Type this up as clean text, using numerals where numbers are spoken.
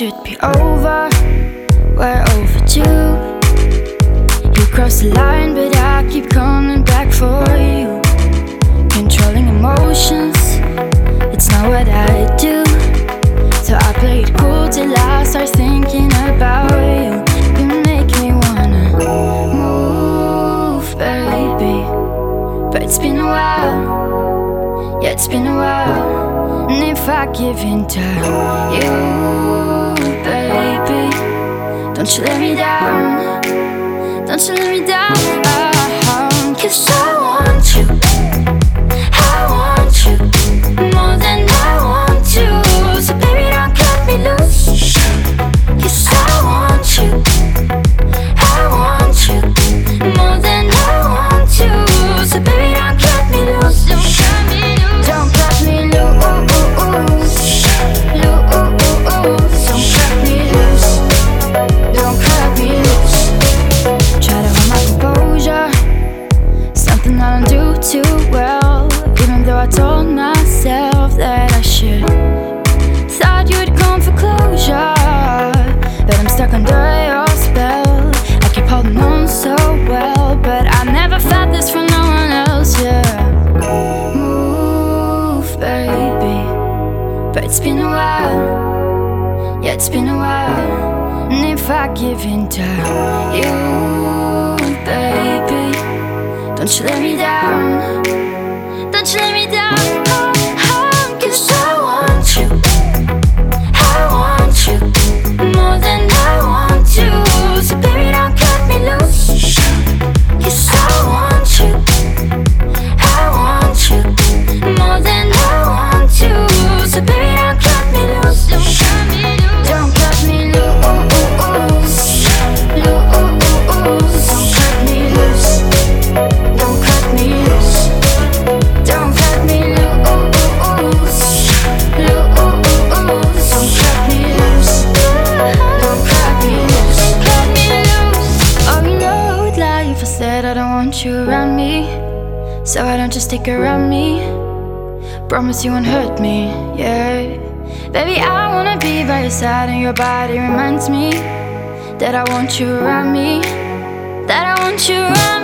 should be over. We're overdue. You crossed the line, but I keep coming back for you. Controlling emotions, it's not what I do. So I play it cool till I start thinking about you. You make me wanna move, baby. But it's been a while, yeah, it's been a while. And if I give in to you, baby, don't you let me down, don't you let me down. Cause I want you, I want you more than I want you. So baby, don't cut me loose. Cause I want you, I want you more than I want you. So baby, don't cut me loose. Don't cut me loose. Don't cut me loose. Try to hold my composure, something I don't do too well. Even though I told myself that I should. Thought you'd come for closure, but I'm stuck under your spell. I keep holding on so well, but I never felt this from no one else, yeah. Move, baby. But it's been a while, yeah, it's been a while. And if I give in to you, baby, don't you let me down, don't you let me down. Cause I want you, I want you more than I want you. So baby, don't cut me loose. Cause I want you, I want you more than I want you. So baby, don't cut me loose. Don't cut me loose. Don't cut me loose. Don't cut me loose. Don't cut me loose. Don't cut me loose. Don't cut me loose. Cut me loose. Oh, you know I would lie if I said I don't want you around me. So why don't you stick around me? Promise you won't hurt me, yeah. Baby, I wanna be by your side, and your body reminds me that I want you around me, that I want you around me.